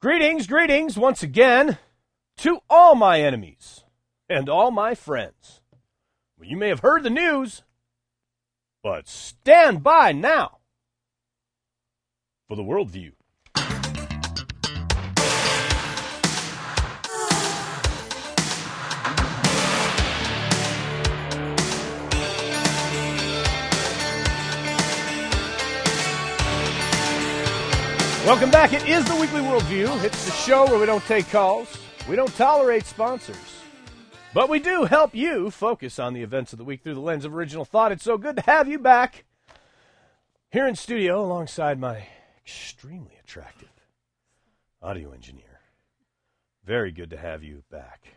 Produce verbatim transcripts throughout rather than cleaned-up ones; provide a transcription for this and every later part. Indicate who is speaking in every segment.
Speaker 1: Greetings, greetings once again to all my enemies and all my friends. Well, you may have heard the news, but stand by now for the worldview. Welcome back. It is the Weekly Worldview. It's the show where we don't take calls. We don't tolerate sponsors. But we do help you focus on the events of the week through the lens of original thought. It's so good to have you back here in studio alongside my extremely attractive audio engineer. Very good to have you back,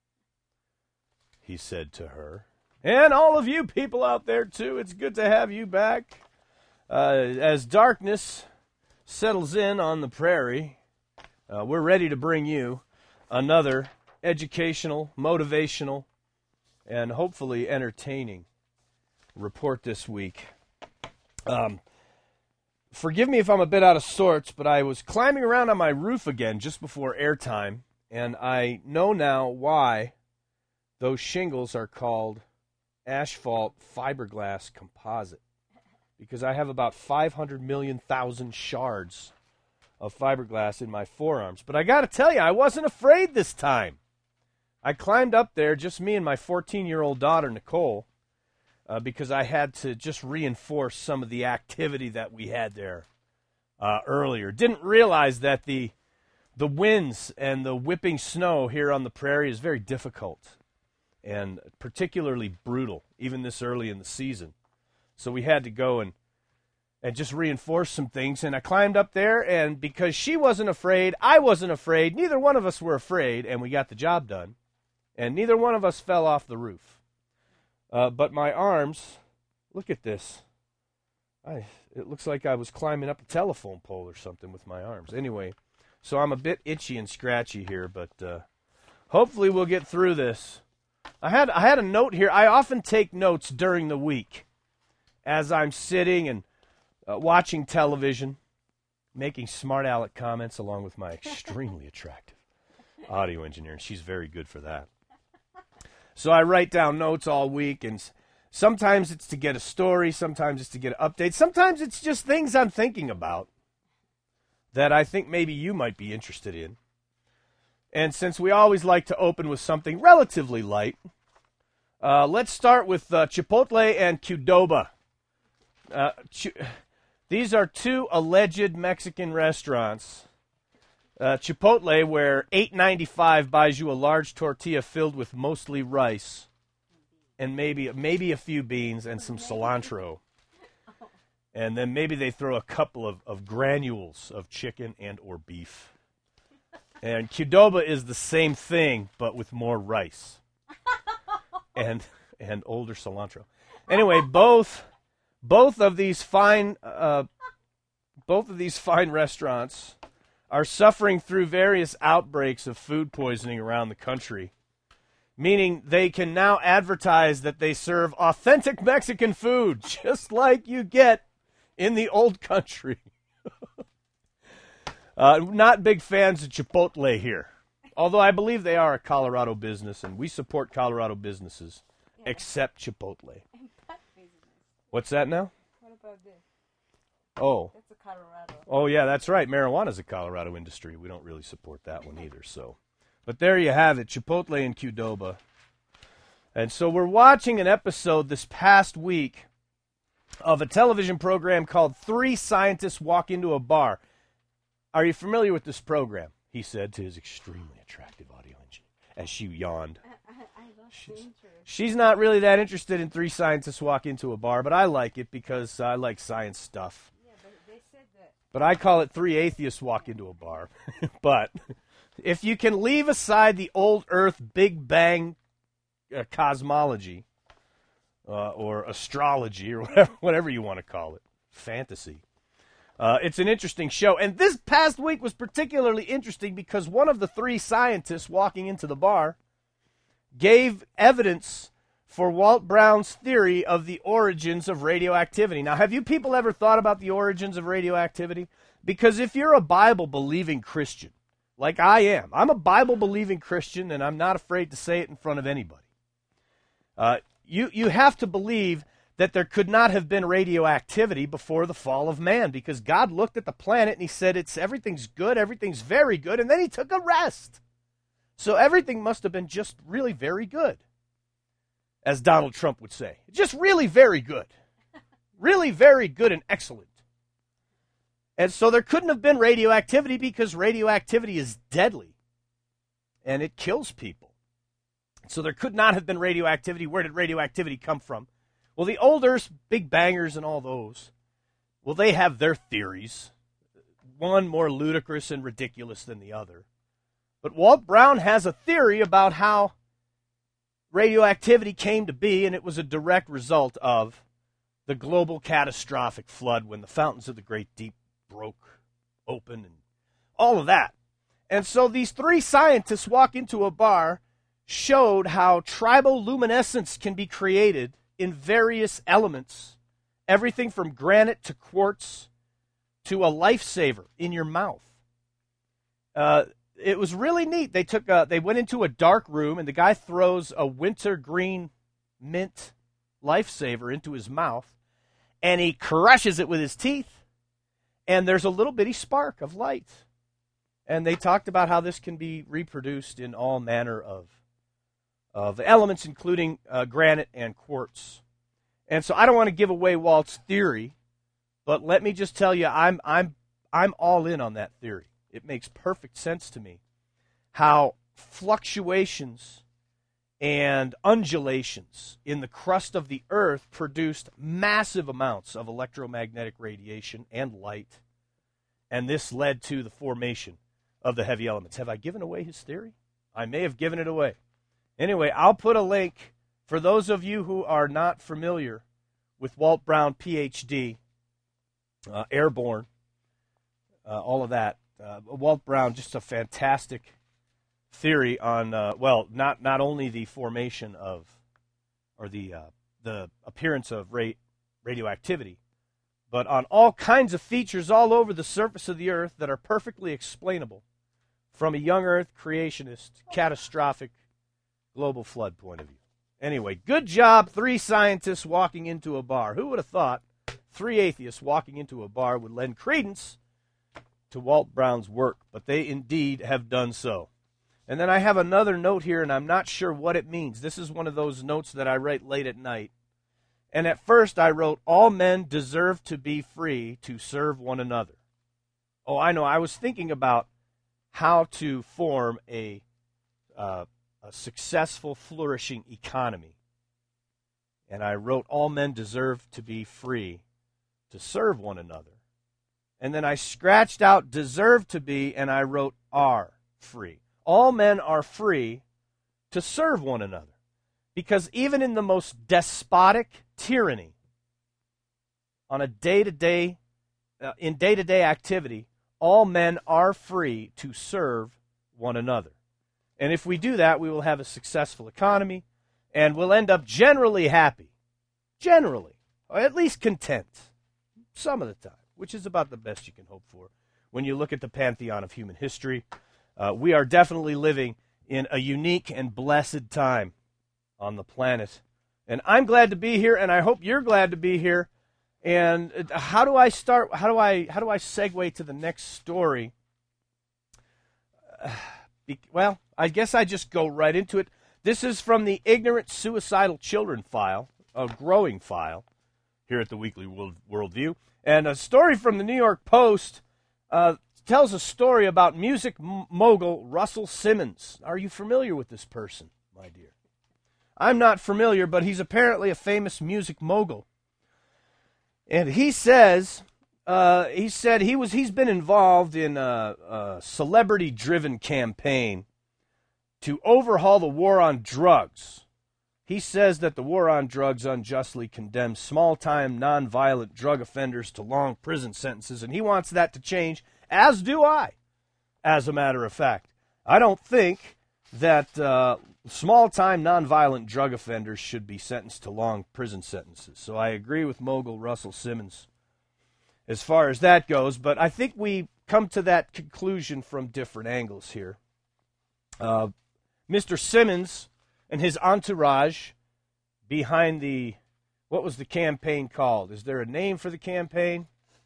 Speaker 1: he said to her. And all of you people out there, too, it's good to have you back. Uh, as darkness settles in on the prairie, uh, we're ready to bring you another educational, motivational, and hopefully entertaining report this week. Um, forgive me if I'm a bit out of sorts, but I was climbing around on my roof again just before airtime, and I know now why those shingles are called asphalt fiberglass composite. Because I have about five hundred million thousand shards of fiberglass in my forearms. But I got to tell you, I wasn't afraid this time. I climbed up there, just me and my fourteen-year-old daughter, Nicole, uh, because I had to just reinforce some of the activity that we had there uh, earlier. Didn't realize that the the winds and the whipping snow here on the prairie is very difficult and particularly brutal, even this early in the season. So we had to go and, and just reinforce some things. And I climbed up there, and because she wasn't afraid, I wasn't afraid. Neither one of us were afraid, and we got the job done. And neither one of us fell off the roof. Uh, but my arms, look at this. I, it looks like I was climbing up a telephone pole or something with my arms. Anyway, so I'm a bit itchy and scratchy here, but uh, hopefully we'll get through this. I had I had a note here. I often take notes during the week as I'm sitting and uh, watching television, making smart aleck comments along with my extremely attractive audio engineer, and she's very good for that. So I write down notes all week, and sometimes it's to get a story, sometimes it's to get an update, sometimes it's just things I'm thinking about that I think maybe you might be interested in. And since we always like to open with something relatively light, uh, let's start with uh, Chipotle and Qdoba. Uh, ch- these are two alleged Mexican restaurants. Uh, Chipotle, where eight ninety-five buys you a large tortilla filled with mostly rice and maybe maybe a few beans and some cilantro. And then maybe they throw a couple of, of granules of chicken and or beef. And Qdoba is the same thing, but with more rice and and older cilantro. Anyway, both both of these fine uh, both of these fine restaurants are suffering through various outbreaks of food poisoning around the country, meaning they can now advertise that they serve authentic Mexican food, just like you get in the old country. Uh, not big fans of Chipotle here, although I believe they are a Colorado business, and we support Colorado businesses, yeah. Except Chipotle. What's that now?
Speaker 2: What about this?
Speaker 1: Oh.
Speaker 2: That's a Colorado.
Speaker 1: Oh, yeah, that's right. Marijuana's a Colorado industry. We don't really support that one either. So, but there you have it, Chipotle and Qdoba. And so we're watching an episode this past week of a television program called Three Scientists Walk Into a Bar. Are you familiar with this program? He said to his extremely attractive audio engineer as she yawned.
Speaker 2: I, I, I lost
Speaker 1: she's,
Speaker 2: the interest.
Speaker 1: She's not really that interested in Three Scientists Walk Into a Bar, but I like it because I like science stuff.
Speaker 2: Yeah, but they said that.
Speaker 1: But I call it Three Atheists Walk Into a Bar. But if you can leave aside the old Earth Big Bang uh, cosmology uh, or astrology or whatever, whatever you want to call it, fantasy. Uh, it's an interesting show. And this past week was particularly interesting because one of the three scientists walking into the bar gave evidence for Walt Brown's theory of the origins of radioactivity. Now, have you people ever thought about the origins of radioactivity? Because if you're a Bible-believing Christian, like I am. I'm a Bible-believing Christian, and I'm not afraid to say it in front of anybody. Uh, you, you have to believe that there could not have been radioactivity before the fall of man, because God looked at the planet and he said, "It's everything's good, everything's very good," and then he took a rest. So everything must have been just really very good, as Donald Trump would say. Just really very good. Really very good and excellent. And so there couldn't have been radioactivity because radioactivity is deadly and it kills people. So there could not have been radioactivity. Where did radioactivity come from? Well, the old Earth, Big Bangers and all those, well, they have their theories, one more ludicrous and ridiculous than the other. But Walt Brown has a theory about how radioactivity came to be, and it was a direct result of the global catastrophic flood when the fountains of the Great Deep broke open and all of that. And so these three scientists walk into a bar, showed how triboluminescence can be created in various elements, everything from granite to quartz to a lifesaver in your mouth. Uh, it was really neat. They took a, they went into a dark room, and the guy throws a wintergreen mint lifesaver into his mouth, and he crushes it with his teeth, and there's a little bitty spark of light. And they talked about how this can be reproduced in all manner of of elements, including uh, granite and quartz. And so I don't want to give away Walt's theory, but let me just tell you, I'm I'm I'm all in on that theory. It makes perfect sense to me how fluctuations and undulations in the crust of the earth produced massive amounts of electromagnetic radiation and light, and this led to the formation of the heavy elements. Have I given away his theory? I may have given it away. Anyway, I'll put a link for those of you who are not familiar with Walt Brown, P H D, uh, airborne, uh, all of that. Uh, Walt Brown, just a fantastic theory on, uh, well, not not only the formation of, or the uh, the appearance of ra- radioactivity, but on all kinds of features all over the surface of the earth that are perfectly explainable from a young earth creationist, catastrophic global flood point of view. Anyway, good job, three scientists walking into a bar. Who would have thought three atheists walking into a bar would lend credence to Walt Brown's work? But they indeed have done so. And then I have another note here, and I'm not sure what it means. This is one of those notes that I write late at night. And at first I wrote, "All men deserve to be free to serve one another." Oh, I know. I was thinking about how to form a uh, a successful, flourishing economy. And I wrote, "All men deserve to be free to serve one another." And then I scratched out "deserve to be," and I wrote "are free." All men are free to serve one another. Because even in the most despotic tyranny, on a day-to-day, uh, in day-to-day activity, all men are free to serve one another. And if we do that, we will have a successful economy, and we'll end up generally happy. Generally. Or at least content. Some of the time. Which is about the best you can hope for. When you look at the pantheon of human history, uh, we are definitely living in a unique and blessed time on the planet. And I'm glad to be here, and I hope you're glad to be here. And how do I start? How do I how do I segue to the next story? Uh, be, well, I guess I just go right into it. This is from the Ignorant Suicidal Children file, a growing file, here at the Weekly World, Worldview. And a story from the New York Post uh, tells a story about music m- mogul Russell Simmons. Are you familiar with this person, my dear? I'm not familiar, but he's apparently a famous music mogul. And he says, uh, he said he was, he's been involved in a, a celebrity-driven campaign to overhaul the war on drugs. He says that the war on drugs unjustly condemns small-time, nonviolent drug offenders to long prison sentences, and he wants that to change, as do I, as a matter of fact. I don't think that uh, small-time, nonviolent drug offenders should be sentenced to long prison sentences. So I agree with mogul Russell Simmons as far as that goes, but I think we come to that conclusion from different angles here. Uh, Mister Simmons and his entourage behind the, what was the campaign called? Is there a name for the campaign?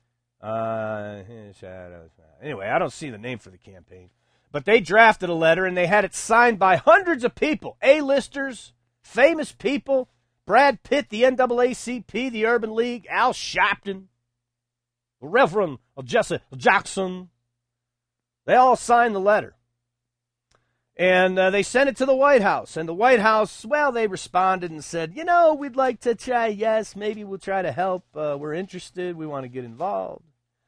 Speaker 1: Uh, anyway, I don't see the name for the campaign. But they drafted a letter, and they had it signed by hundreds of people, A-listers, famous people, Brad Pitt, the N double A C P, the Urban League, Al Sharpton, Reverend Jesse Jackson. They all signed the letter. And uh, they sent it to the White House. And the White House, well, they responded and said, you know, we'd like to try, yes, maybe we'll try to help. Uh, we're interested. We want to get involved.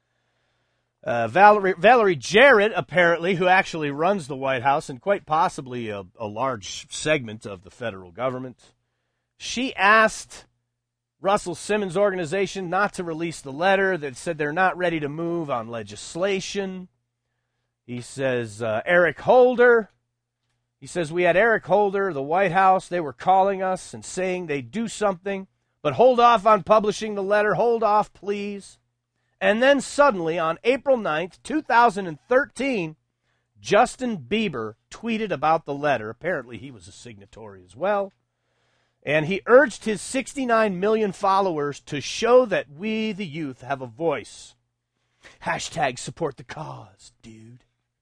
Speaker 1: Uh, Valerie, Valerie Jarrett, apparently, who actually runs the White House and quite possibly a, a large segment of the federal government, she asked Russell Simmons' organization not to release the letter that said they're not ready to move on legislation. He says uh, Eric Holder, he says we had Eric Holder, the White House, they were calling us and saying they'd do something, but hold off on publishing the letter, hold off, please. And then suddenly, on April ninth, two thousand thirteen, Justin Bieber tweeted about the letter. Apparently, he was a signatory as well. And he urged his sixty-nine million followers to show that we, the youth, have a voice. Hashtag support the cause, dude.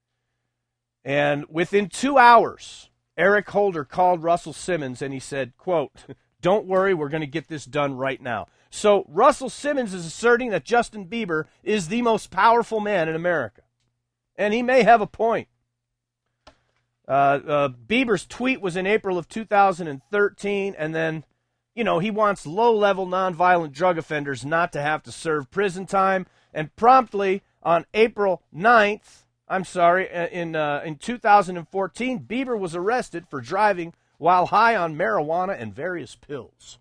Speaker 1: And within two hours, Eric Holder called Russell Simmons and he said, quote, don't worry, we're going to get this done right now. So Russell Simmons is asserting that Justin Bieber is the most powerful man in America. And he may have a point. Uh, uh, Bieber's tweet was in April of two thousand thirteen, and then, you know, he wants low-level nonviolent drug offenders not to have to serve prison time. And promptly on April ninth, I'm sorry, in uh, in two thousand fourteen, Bieber was arrested for driving while high on marijuana and various pills.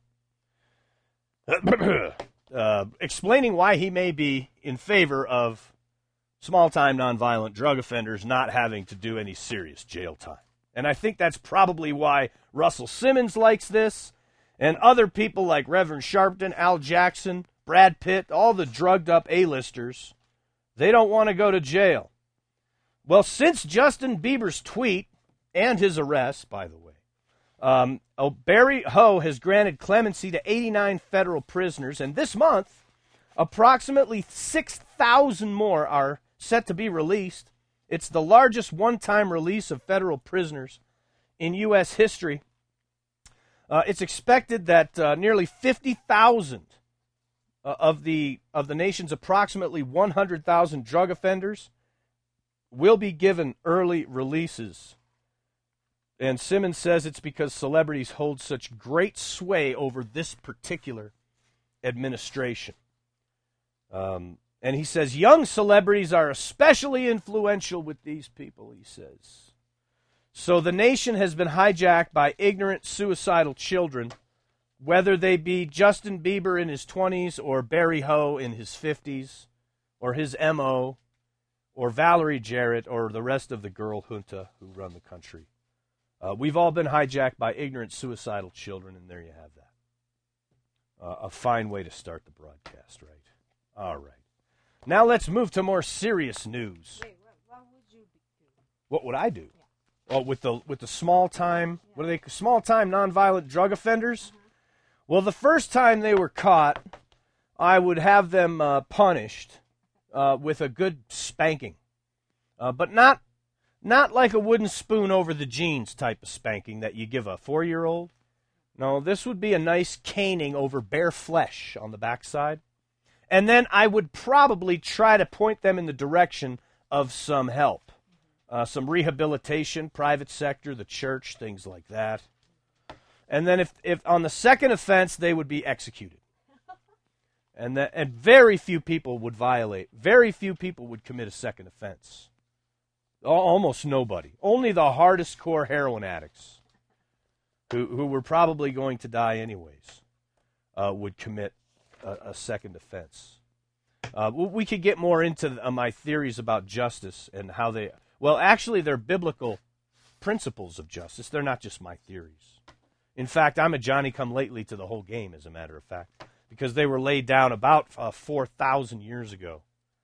Speaker 1: uh, explaining why he may be in favor of small-time nonviolent drug offenders not having to do any serious jail time. And I think that's probably why Russell Simmons likes this, and other people like Reverend Sharpton, Al Jackson, Brad Pitt, all the drugged-up A-listers, they don't want to go to jail. Well, since Justin Bieber's tweet, and his arrest, by the way, Um, oh, Barry Ho has granted clemency to eighty-nine federal prisoners, and this month, approximately six thousand more are set to be released. It's the largest one-time release of federal prisoners in U S history. Uh, it's expected that uh, nearly fifty thousand uh, of the of the nation's approximately one hundred thousand drug offenders will be given early releases. And Simmons says it's because celebrities hold such great sway over this particular administration. Um, and he says young celebrities are especially influential with these people, he says. So the nation has been hijacked by ignorant, suicidal children, whether they be Justin Bieber in his twenties or Barry Ho in his fifties or his M O or Valerie Jarrett or the rest of the girl junta who run the country. Uh, we've all been hijacked by ignorant, suicidal children, and there you have that. Uh, a fine way to start the broadcast, right? All right. Now let's move to more serious news.
Speaker 2: Wait, what, what would you do?
Speaker 1: What would I do?
Speaker 2: Yeah.
Speaker 1: Oh, with the with the small time, yeah. What are they? Small time nonviolent drug offenders. Uh-huh. Well, the first time they were caught, I would have them uh, punished uh, with a good spanking, uh, but not. Not like a wooden spoon over the jeans type of spanking that you give a four-year-old. No, this would be a nice caning over bare flesh on the backside. And then I would probably try to point them in the direction of some help. Uh, some rehabilitation, private sector, the church, things like that. And then if, if on the second offense, they would be executed. And, that, and very few people would violate. Very few people would commit a second offense. Almost nobody. Only the hardest core heroin addicts who, who were probably going to die anyways uh, would commit a, a second offense. Uh, we could get more into uh, my theories about justice and how they... Well, actually, they're biblical principles of justice. They're not just my theories. In fact, I'm a Johnny-come-lately to the whole game, as a matter of fact, because they were laid down about uh, four thousand years ago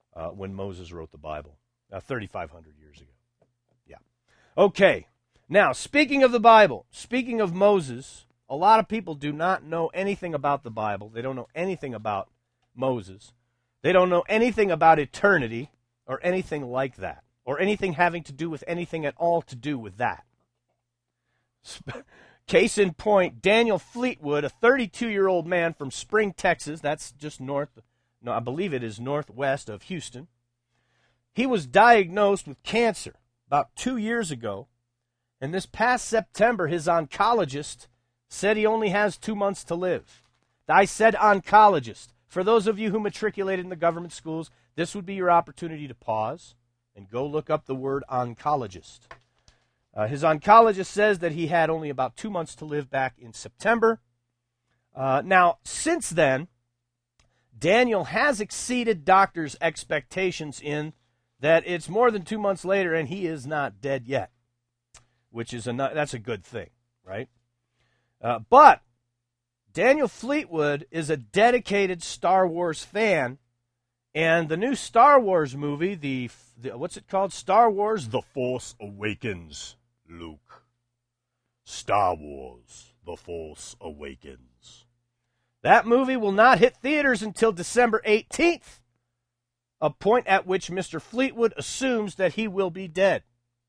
Speaker 1: uh, when Moses wrote the Bible, uh, thirty-five hundred years ago. Yeah. Okay. Now, speaking of the Bible, speaking of Moses, a lot of people do not know anything about the Bible. They don't know anything about Moses. They don't know anything about eternity or anything like that, or anything having to do with anything at all to do with that. Case in point, Daniel Fleetwood, a thirty-two-year-old man from Spring, Texas, that's just north, no, I believe it is northwest of Houston. He was diagnosed with cancer about two years ago, and this past September, his oncologist said he only has two months to live. I said oncologist. For those of you who matriculated in the government schools, this would be your opportunity to pause and go look up the word oncologist. Uh, his oncologist says that he had only about two months to live back in September. Uh, now, since then, Daniel has exceeded doctors' expectations in that it's more than two months later and he is not dead yet, which is a, that's a good thing, right? Uh, but Daniel Fleetwood is a dedicated Star Wars fan, and the new Star Wars movie, the, the what's it called? Star Wars: The Force Awakens. Luke. Star Wars: The Force Awakens. That movie will not hit theaters until December eighteenth, a point at which Mister Fleetwood assumes that he will be dead.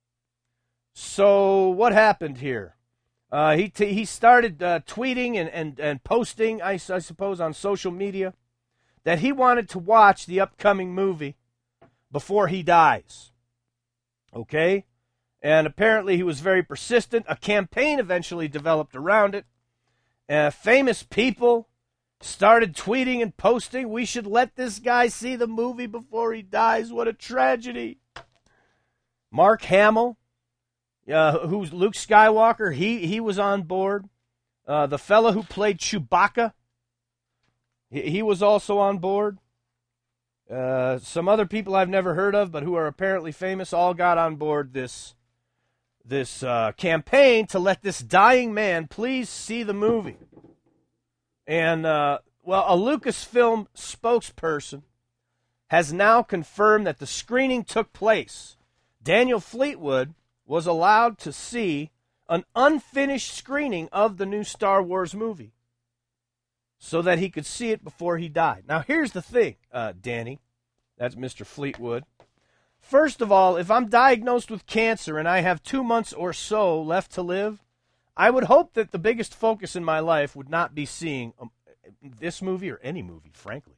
Speaker 1: So what happened here? Uh, he t- he started uh, tweeting and, and, and posting, I, I suppose, on social media that he wanted to watch the upcoming movie before he dies. Okay? And apparently he was very persistent. A campaign eventually developed around it. Uh, famous people started tweeting and posting, we should let this guy see the movie before he dies. What a tragedy. Mark Hamill, uh, who's Luke Skywalker, he, he was on board. Uh, the fellow who played Chewbacca, he, he was also on board. Uh, some other people I've never heard of, but who are apparently famous, all got on board this this uh, campaign to let this dying man please see the movie. And, uh, well, a Lucasfilm spokesperson has now confirmed that the screening took place. Daniel Fleetwood was allowed to see an unfinished screening of the new Star Wars movie so that he could see it before he died. Now, here's the thing, uh, Danny. That's Mister Fleetwood. First of all, if I'm diagnosed with cancer and I have two months or so left to live, I would hope that the biggest focus in my life would not be seeing um, this movie or any movie, frankly.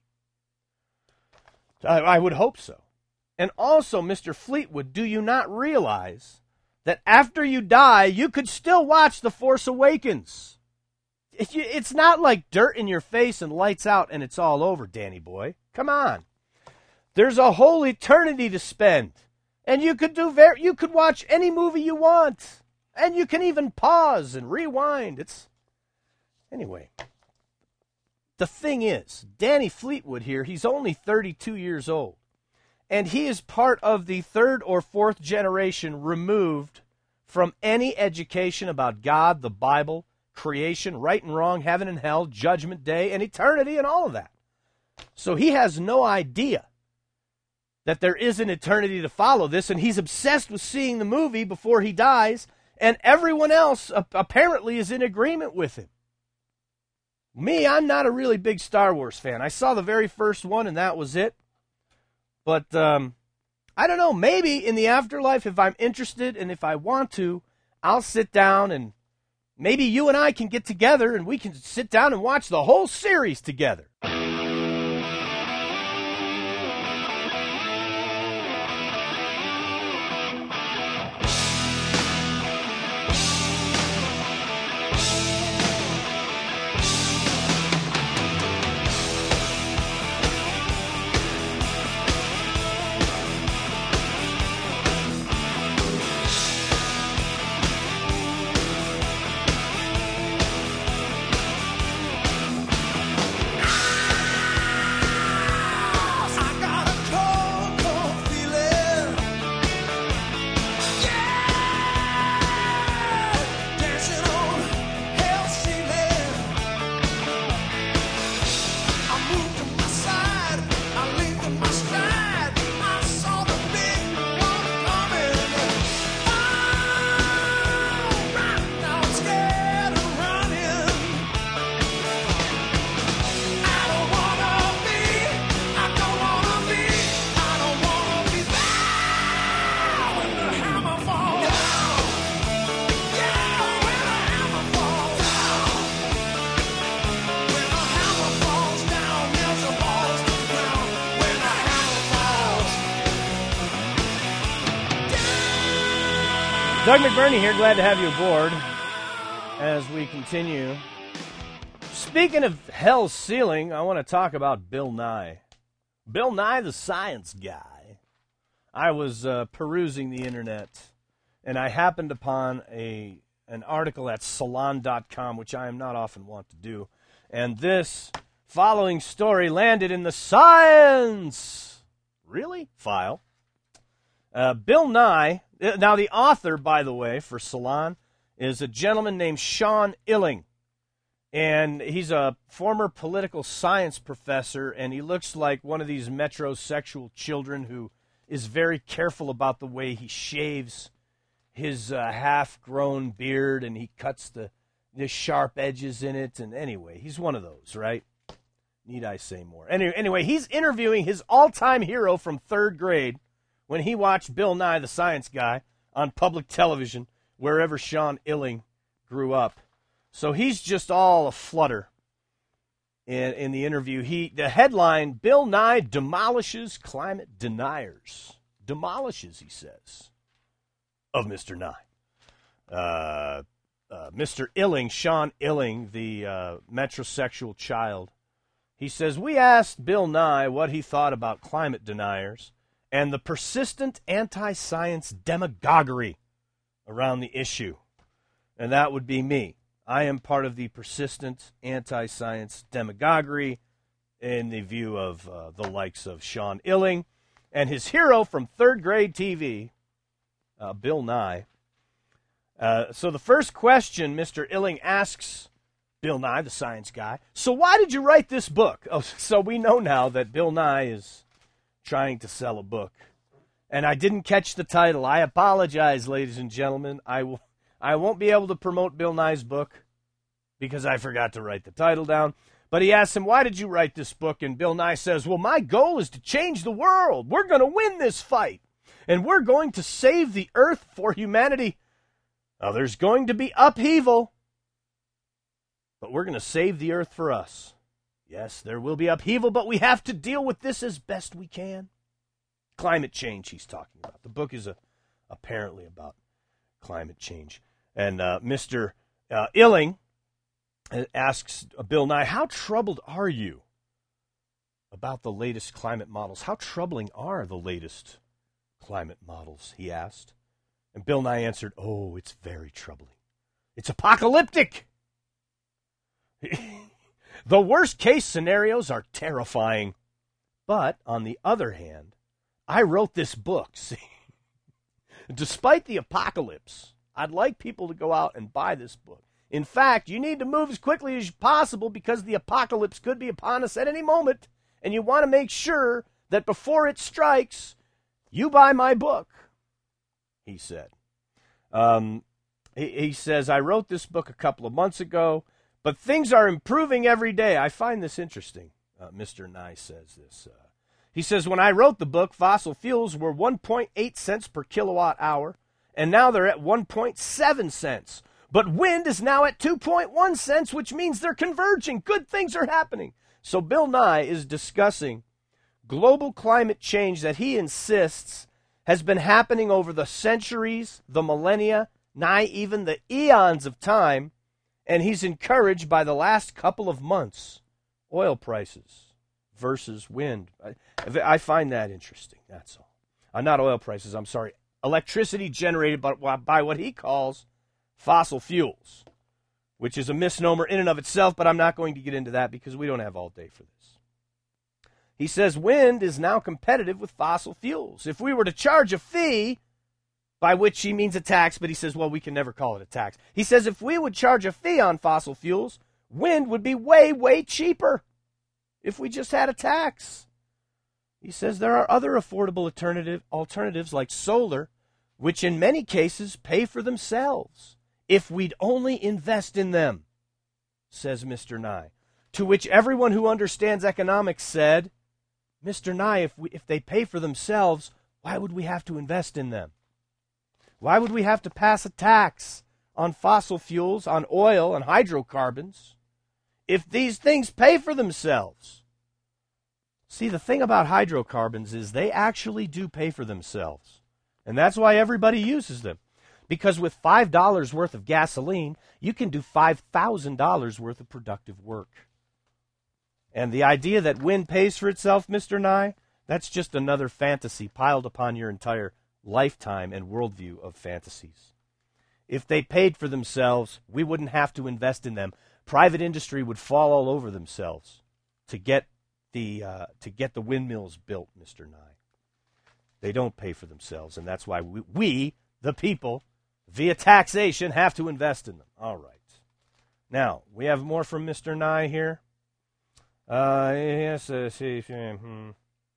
Speaker 1: I, I would hope so. And also, Mister Fleetwood, do you not realize that after you die, you could still watch The Force Awakens? If you, it's not like dirt in your face and lights out and it's all over, Danny boy. Come on. There's a whole eternity to spend. And you could do very, you could watch any movie you want. And you can even pause and rewind. It's anyway. The thing is, Danny Fleetwood here, he's only thirty-two years old. And he is part of the third or fourth generation removed from any education about God, the Bible, creation, right and wrong, heaven and hell, judgment day, and eternity, and all of that. So he has no idea that there is an eternity to follow this, and he's obsessed with seeing the movie before he dies, and everyone else uh, apparently is in agreement with him. Me, I'm not a really big Star Wars fan. I saw the very first one, and that was it. But um, I don't know, maybe in the afterlife, if I'm interested and if I want to, I'll sit down and maybe you and I can get together and we can sit down and watch the whole series together. Doug McBurney here, glad to have you aboard as we continue. Speaking of hell's ceiling, I want to talk about Bill Nye. Bill Nye the Science Guy. I was uh, perusing the internet, and I happened upon a an article at salon dot com, which I am not often wont to do, and this following story landed in the Science Really file. Uh, Bill Nye, now the author, by the way, for Salon, is a gentleman named Sean Illing. And he's a former political science professor, and he looks like one of these metrosexual children who is very careful about the way he shaves his uh, half-grown beard, and he cuts the, the sharp edges in it. And anyway, he's one of those, right? Need I say more? Anyway, anyway, he's interviewing his all-time hero from third grade when he watched Bill Nye the Science Guy on public television, wherever Sean Illing grew up. So he's just all aflutter in, in the interview. He the headline, Bill Nye demolishes climate deniers. Demolishes, he says, of Mister Nye. Uh, uh, Mister Illing, Sean Illing, the uh, metrosexual child, he says, we asked Bill Nye what he thought about climate deniers and the persistent anti-science demagoguery around the issue. And that would be me. I am part of the persistent anti-science demagoguery in the view of uh, the likes of Sean Illing and his hero from third grade T V, uh, Bill Nye. Uh, so the first question Mister Illing asks Bill Nye, the science guy, so why did you write this book? Oh, so we know now that Bill Nye is trying to sell a book. And I didn't catch the title. I apologize, ladies and gentlemen. I will I won't be able to promote Bill Nye's book because I forgot to write the title down. But he asks him, why did you write this book? And Bill Nye says, well, my goal is to change the world. We're going to win this fight. And we're going to save the earth for humanity. Now, there's going to be upheaval, but we're going to save the earth for us. Yes, there will be upheaval, but we have to deal with this as best we can. Climate change he's talking about. The book is a, apparently about climate change. And uh, Mister Uh, Illing asks Bill Nye, how troubled are you about the latest climate models? How troubling are the latest climate models, he asked. And Bill Nye answered, oh, it's very troubling. It's apocalyptic. The worst case scenarios are terrifying. But, on the other hand, I wrote this book, see. Despite the apocalypse, I'd like people to go out and buy this book. In fact, you need to move as quickly as possible because the apocalypse could be upon us at any moment, and you want to make sure that before it strikes, you buy my book, he said. Um, he, he says, I wrote this book a couple of months ago, but things are improving every day. I find this interesting. Uh, Mister Nye says this. Uh, he says, when I wrote the book, fossil fuels were one point eight cents per kilowatt hour, and now they're at one point seven cents. But wind is now at two point one cents, which means they're converging. Good things are happening. So Bill Nye is discussing global climate change that he insists has been happening over the centuries, the millennia, nigh even the eons of time, and he's encouraged by the last couple of months. Oil prices versus wind. I, I find that interesting, that's all. Uh, not oil prices, I'm sorry. Electricity generated by, by what he calls fossil fuels, which is a misnomer in and of itself, but I'm not going to get into that because we don't have all day for this. He says wind is now competitive with fossil fuels. If we were to charge a fee, by which he means a tax, but he says, well, we can never call it a tax. He says if we would charge a fee on fossil fuels, wind would be way, way cheaper if we just had a tax. He says there are other affordable alternative alternatives like solar, which in many cases pay for themselves if we'd only invest in them, says Mister Nye. To which everyone who understands economics said, Mister Nye, if we, if they pay for themselves, why would we have to invest in them? Why would we have to pass a tax on fossil fuels, on oil, and hydrocarbons if these things pay for themselves? See, the thing about hydrocarbons is they actually do pay for themselves. And that's why everybody uses them. Because with five dollars worth of gasoline, you can do five thousand dollars worth of productive work. And the idea that wind pays for itself, Mister Nye, that's just another fantasy piled upon your entire lifetime and worldview of fantasies. If they paid for themselves, we wouldn't have to invest in them. Private industry would fall all over themselves to get the uh, to get the windmills built, Mister Nye. They don't pay for themselves, and that's why we, we, the people, via taxation, have to invest in them. All right. Now, we have more from Mister Nye here. Uh, yes, uh, see, hmm.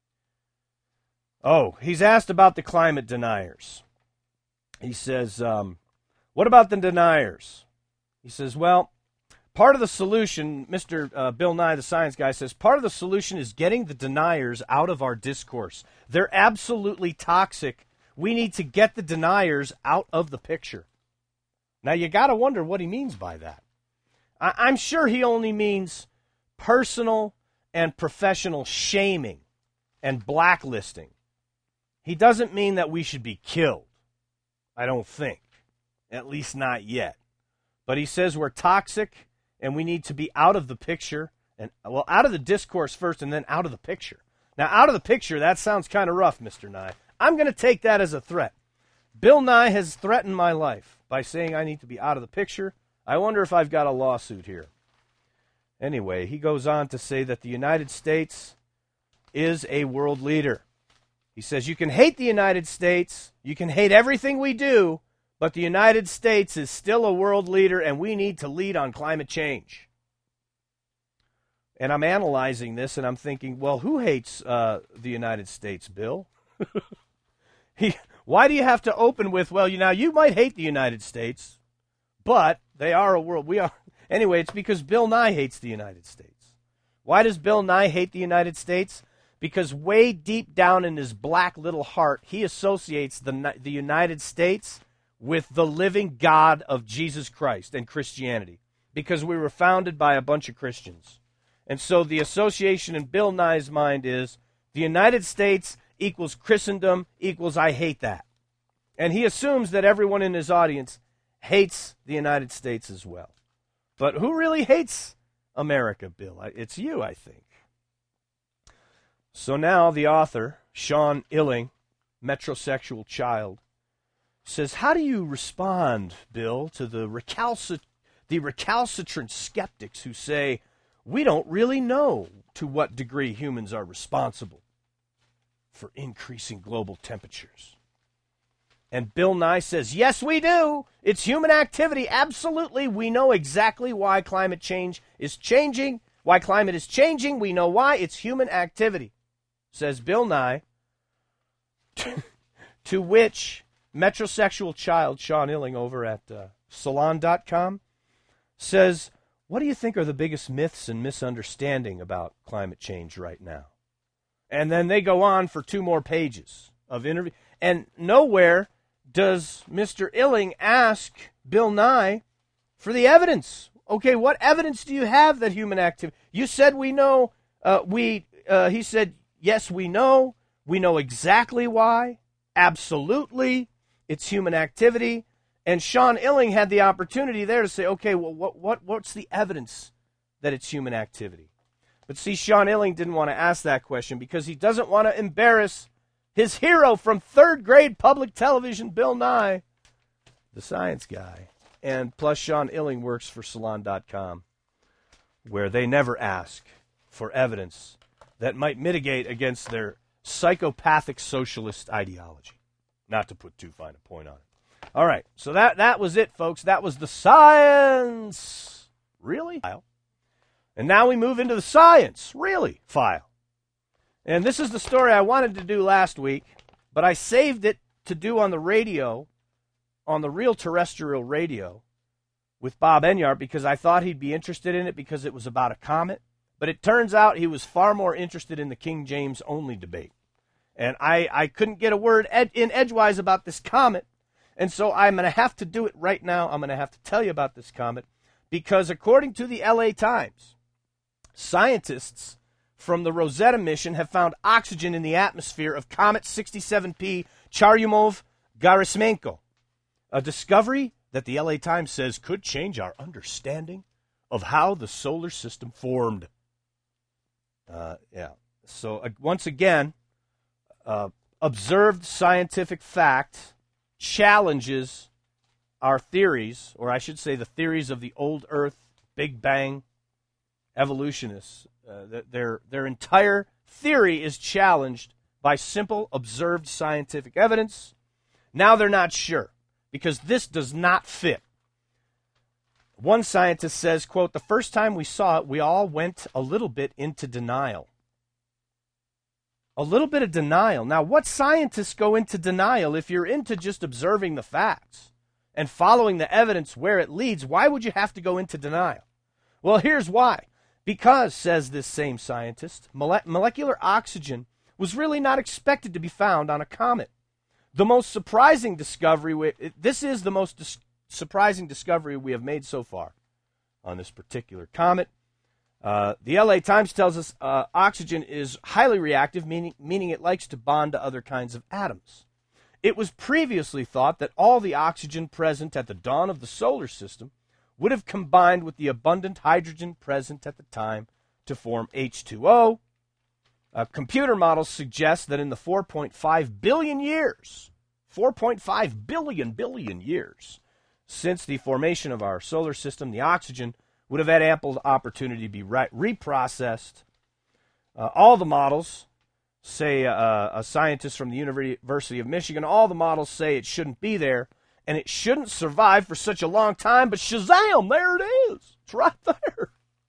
Speaker 1: Oh, he's asked about the climate deniers. He says, um, what about the deniers? He says, well, part of the solution, Mister Uh, Bill Nye, the science guy, says, part of the solution is getting the deniers out of our discourse. They're absolutely toxic. We need to get the deniers out of the picture. Now, you got to wonder what he means by that. I- I'm sure he only means personal and professional shaming and blacklisting. He doesn't mean that we should be killed. I don't think. At least not yet. But he says we're toxic and we need to be out of the picture. And well, out of the discourse first and then out of the picture. Now, out of the picture, that sounds kind of rough, Mister Nye. I'm going to take that as a threat. Bill Nye has threatened my life by saying I need to be out of the picture. I wonder if I've got a lawsuit here. Anyway, he goes on to say that the United States is a world leader. He says you can hate the United States, you can hate everything we do, but the United States is still a world leader and we need to lead on climate change. And I'm analyzing this and I'm thinking, well, who hates uh, the United States, Bill? he, why do you have to open with, well, you now you might hate the United States, but they are a world. We are. Anyway, it's because Bill Nye hates the United States. Why does Bill Nye hate the United States? Because way deep down in his black little heart, he associates the, the United States with the living God of Jesus Christ and Christianity. Because we were founded by a bunch of Christians. And so the association in Bill Nye's mind is the United States equals Christendom equals I hate that. And he assumes that everyone in his audience hates the United States as well. But who really hates America, Bill? It's you, I think. So now the author, Sean Illing, metrosexual child, says, how do you respond, Bill, to the, recalcit- the recalcitrant skeptics who say, we don't really know to what degree humans are responsible for increasing global temperatures? And Bill Nye says, yes, we do. It's human activity. Absolutely. We know exactly why climate change is changing. Why climate is changing. We know why. It's human activity, says Bill Nye. To which metrosexual child Sean Illing over at uh, salon dot com says, what do you think are the biggest myths and misunderstanding about climate change right now? And then they go on for two more pages of interview. And nowhere does Mister Illing ask Bill Nye for the evidence. Okay, what evidence do you have that human activity? You said we know, uh, we, uh, he said, yes, we know. We know exactly why. Absolutely. It's human activity. And Sean Illing had the opportunity there to say, okay, well, what, what, what's the evidence that it's human activity? But see, Sean Illing didn't want to ask that question because he doesn't want to embarrass his hero from third grade public television, Bill Nye, the science guy. And plus, Sean Illing works for salon dot com, where they never ask for evidence that might mitigate against their psychopathic socialist ideology. Not to put too fine a point on it. All right, so that, that was it, folks. That was the science, really, file. And now we move into the science, really, file. And this is the story I wanted to do last week, but I saved it to do on the radio, on the real terrestrial radio, with Bob Enyart, because I thought he'd be interested in it because it was about a comet. But it turns out he was far more interested in the King James only debate. And I, I couldn't get a word ed- in edgewise about this comet. And so I'm going to have to do it right now. I'm going to have to tell you about this comet because according to the L A Times, scientists from the Rosetta mission have found oxygen in the atmosphere of Comet sixty-seven P Churyumov-Gerasimenko. A discovery that the L A Times says could change our understanding of how the solar system formed. Uh, yeah. So uh, once again, uh, observed scientific fact challenges our theories, or I should say the theories of the old Earth, Big Bang evolutionists. Uh, their, their entire theory is challenged by simple observed scientific evidence. Now they're not sure, because this does not fit. One scientist says, quote, "The first time we saw it, we all went a little bit into denial." A little bit of denial. Now, what scientists go into denial if you're into just observing the facts and following the evidence where it leads? Why would you have to go into denial? Well, here's why. Because, says this same scientist, mole- molecular oxygen was really not expected to be found on a comet. The most surprising discovery, we, this is the most dis- surprising discovery we have made so far on this particular comet. Uh, the L A Times tells us uh, oxygen is highly reactive, meaning, meaning it likes to bond to other kinds of atoms. It was previously thought that all the oxygen present at the dawn of the solar system would have combined with the abundant hydrogen present at the time to form H two O. Uh, computer models suggest that in the four point five billion years, four point five billion billion years since the formation of our solar system, the oxygen would have had ample opportunity to be re- reprocessed. Uh, all the models say, uh, a scientist from the University of Michigan, all the models say it shouldn't be there, and it shouldn't survive for such a long time, but shazam, there it is. It's right there.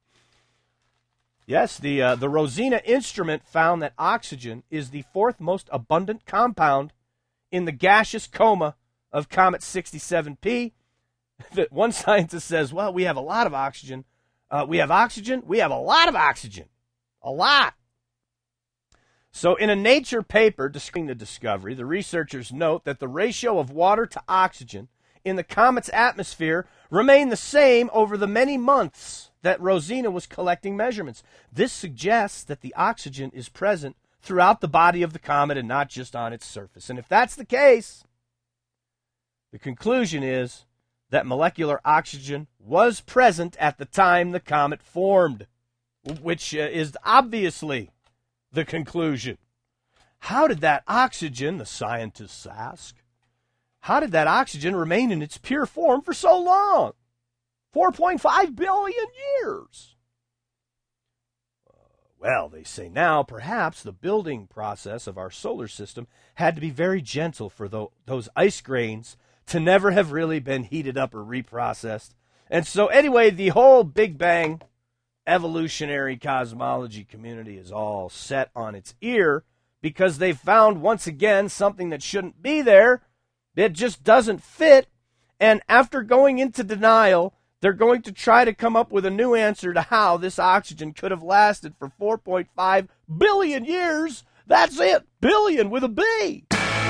Speaker 1: Yes, the uh, the Rosina instrument found that oxygen is the fourth most abundant compound in the gaseous coma of Comet sixty-seven P. That one scientist says, well, we have a lot of oxygen. Uh, we have oxygen. We have a lot of oxygen. A lot. So in a Nature paper describing the discovery, the researchers note that the ratio of water to oxygen in the comet's atmosphere remained the same over the many months that Rosina was collecting measurements. This suggests that the oxygen is present throughout the body of the comet and not just on its surface. And if that's the case, the conclusion is that molecular oxygen was present at the time the comet formed, which uh, is obviously the conclusion. How did that oxygen, the scientists ask, how did that oxygen remain in its pure form for so long? four point five billion years. Uh, well, they say now, perhaps the building process of our solar system had to be very gentle for tho- those ice grains to never have really been heated up or reprocessed. And so anyway, the whole Big Bang evolutionary cosmology community is all set on its ear because they found once again something that shouldn't be there. It just doesn't fit. And after going into denial, they're going to try to come up with a new answer to how this oxygen could have lasted for four point five billion years. That's it. Billion with a B.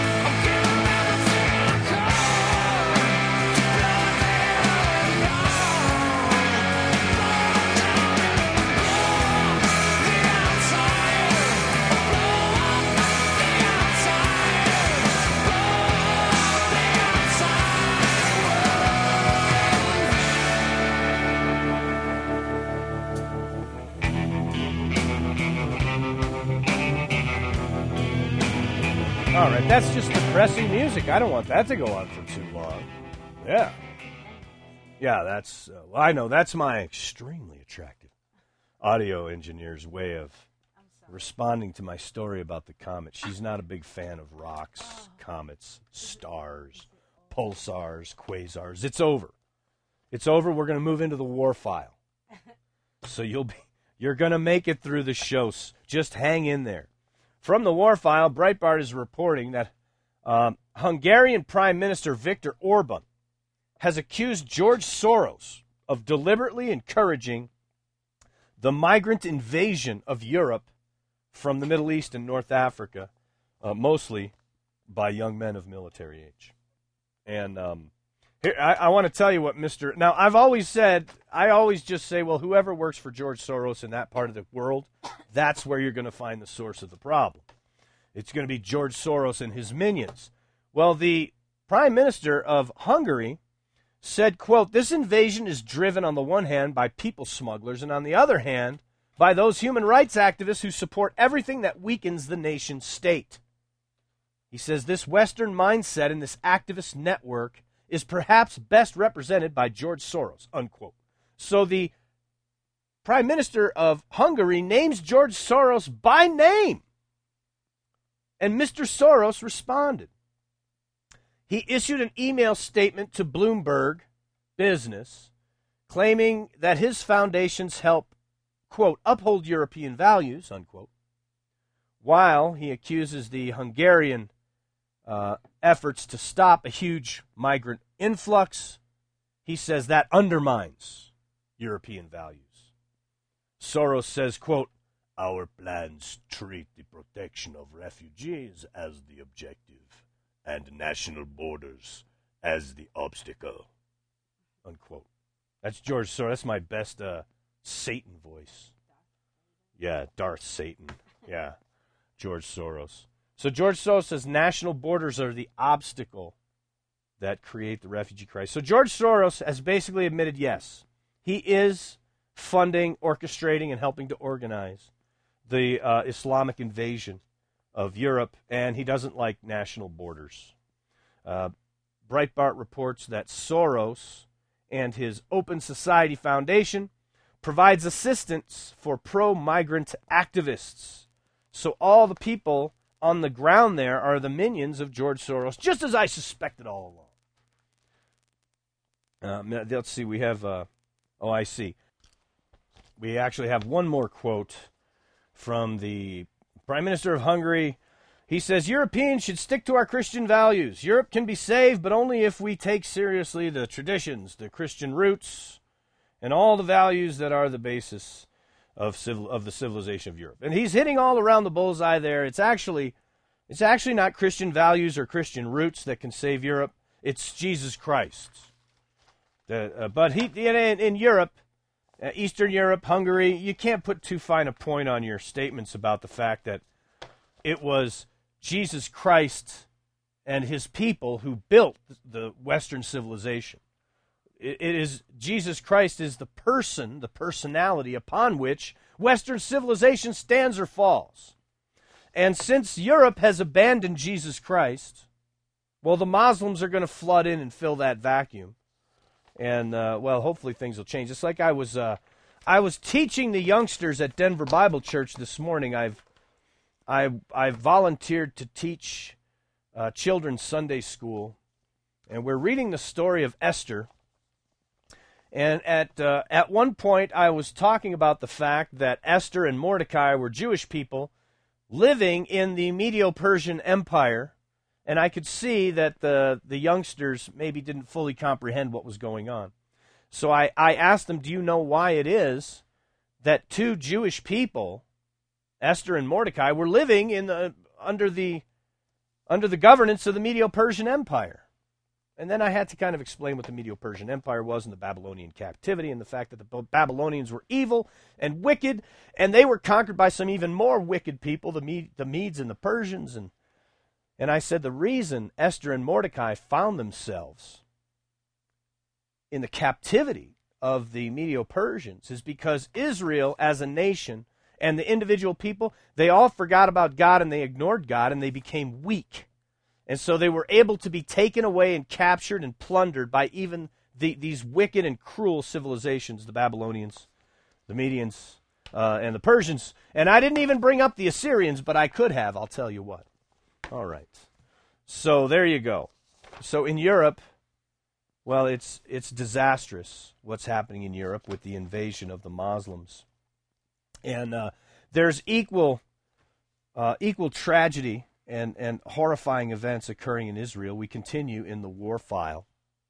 Speaker 1: All right, that's just depressing music. I don't want that to go on for too long. Yeah. Yeah, that's, uh, well, I know, that's my extremely attractive audio engineer's way of responding to my story about the comet. She's not a big fan of rocks, comets, stars, pulsars, quasars. It's over. It's over. We're going to move into the war file. So you'll be, you're going to make it through the show. Just hang in there. From the war file, Breitbart is reporting that um, Hungarian Prime Minister Viktor Orban has accused George Soros of deliberately encouraging the migrant invasion of Europe from the Middle East and North Africa, uh, mostly by young men of military age. And um, here, I, I want to tell you what Mister Now, I've always said, I always just say, well, whoever works for George Soros in that part of the world, that's where you're going to find the source of the problem. It's going to be George Soros and his minions. Well, the Prime Minister of Hungary said, quote, "This invasion is driven on the one hand by people smugglers and on the other hand by those human rights activists who support everything that weakens the nation state." He says this Western mindset and this activist network is perhaps best represented by George Soros, unquote. So the Prime Minister of Hungary names George Soros by name. And Mister Soros responded. He issued an email statement to Bloomberg Business claiming that his foundations help, quote, uphold European values, unquote, while he accuses the Hungarian uh, efforts to stop a huge migrant influx. He says that undermines European values. Soros says, quote, "Our plans treat the protection of refugees as the objective and national borders as the obstacle," unquote. That's George Soros. That's my best uh, Satan voice. Yeah, Darth Satan. Yeah, George Soros. So George Soros says national borders are the obstacle that create the refugee crisis. So George Soros has basically admitted, yes, he is funding, orchestrating, and helping to organize the uh, Islamic invasion of Europe, and he doesn't like national borders. Uh, Breitbart reports that Soros and his Open Society Foundation provides assistance for pro-migrant activists. So all the people on the ground there are the minions of George Soros, just as I suspected all along. Uh, let's see, we have, uh, oh, I see. We actually have one more quote from the Prime Minister of Hungary. He says, "Europeans should stick to our Christian values. Europe can be saved, but only if we take seriously the traditions, the Christian roots, and all the values that are the basis of civil of the civilization of Europe." And he's hitting all around the bullseye there. It's actually, it's actually not Christian values or Christian roots that can save Europe. It's Jesus Christ. The, uh, but he in, in Europe, uh, Eastern Europe, Hungary, you can't put too fine a point on your statements about the fact that it was Jesus Christ and his people who built the Western civilization. It, it is Jesus Christ is the person, the personality upon which Western civilization stands or falls. And since Europe has abandoned Jesus Christ, well, the Muslims are going to flood in and fill that vacuum. And, uh, well, hopefully things will change. It's like I was uh, I was teaching the youngsters at Denver Bible Church this morning. I've I I volunteered to teach uh, children's Sunday school, and we're reading the story of Esther. And at uh, at one point, I was talking about the fact that Esther and Mordecai were Jewish people living in the Medo-Persian Empire, and I could see that the the youngsters maybe didn't fully comprehend what was going on. So I, I asked them, "Do you know why it is that two Jewish people, Esther and Mordecai, were living in the under the under the governance of the Medo-Persian Empire?" And then I had to kind of explain what the Medo-Persian Empire was and the Babylonian captivity and the fact that the Babylonians were evil and wicked, and they were conquered by some even more wicked people, the Med- the Medes and the Persians. And and I said the reason Esther and Mordecai found themselves in the captivity of the Medo-Persians is because Israel as a nation and the individual people, they all forgot about God and they ignored God and they became weak. And so they were able to be taken away and captured and plundered by even the, these wicked and cruel civilizations, the Babylonians, the Medians, uh, and the Persians. And I didn't even bring up the Assyrians, but I could have, I'll tell you what. All right. So there you go. So in Europe, well, it's it's disastrous what's happening in Europe with the invasion of the Muslims. And uh, there's equal uh, equal tragedy and, and horrifying events occurring in Israel. We continue in the war file.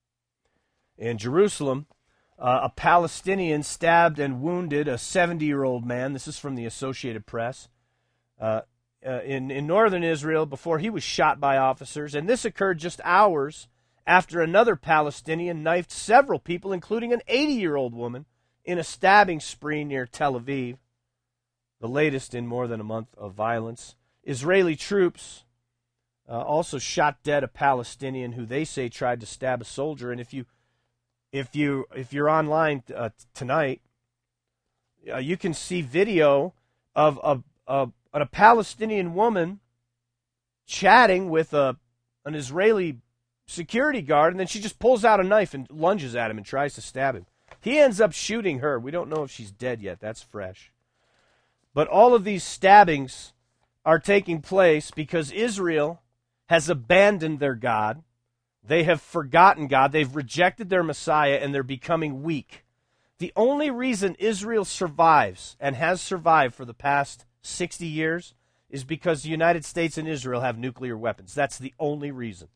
Speaker 1: In Jerusalem, uh, a Palestinian stabbed and wounded a seventy-year-old man. This is from the Associated Press. Uh, uh, in, in northern Israel before he was shot by officers. And this occurred just hours after another Palestinian knifed several people, including an eighty-year-old woman, in a stabbing spree near Tel Aviv, the latest in more than a month of violence. Israeli troops uh, also shot dead a Palestinian who they say tried to stab a soldier. And if you, if you, if you're online uh, tonight, uh, you can see video of a, a a Palestinian woman chatting with a an Israeli security guard, and then she just pulls out a knife and lunges at him and tries to stab him. He ends up shooting her. We don't know if she's dead yet. That's fresh. But all of these stabbings are taking place because Israel has abandoned their God. They have forgotten God. They've rejected their Messiah, and they're becoming weak. The only reason Israel survives and has survived for the past sixty years is because the United States and Israel have nuclear weapons. That's the only reason.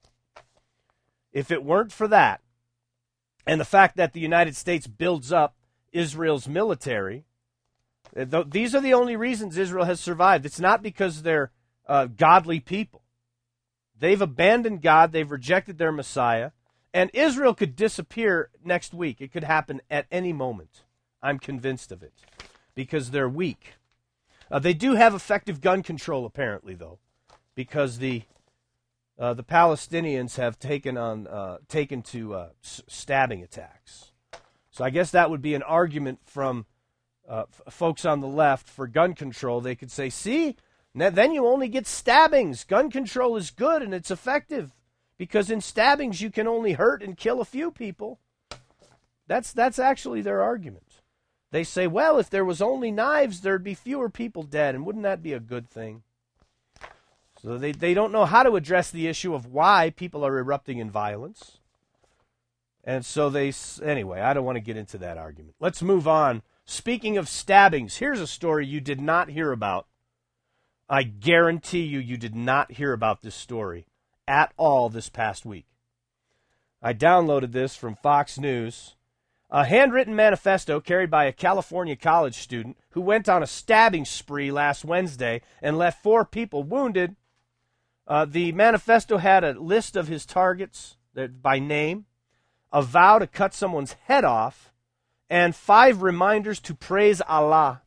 Speaker 1: If it weren't for that, and the fact that the United States builds up Israel's military, th- these are the only reasons Israel has survived. It's not because they're uh, godly people. They've abandoned God. They've rejected their Messiah. And Israel could disappear next week. It could happen at any moment. I'm convinced of it. Because they're weak. Uh, they do have effective gun control, apparently, though. Because the uh, the Palestinians have taken on uh, taken to uh, s- stabbing attacks. So I guess that would be an argument from uh, f- folks on the left for gun control. They could say, see, then you only get stabbings. Gun control is good and it's effective. Because in stabbings, you can only hurt and kill a few people. That's that's actually their argument. They say, well, if there was only knives, there'd be fewer people dead, and wouldn't that be a good thing? So they, they don't know how to address the issue of why people are erupting in violence. And so they, anyway, I don't want to get into that argument. Let's move on. Speaking of stabbings, here's a story you did not hear about. I guarantee you, you did not hear about this story at all this past week. I downloaded this from Fox News. A handwritten manifesto carried by a California college student who went on a stabbing spree last Wednesday and left four people wounded. Uh, the manifesto had a list of his targets that, by name, a vow to cut someone's head off, and five reminders to praise Allah.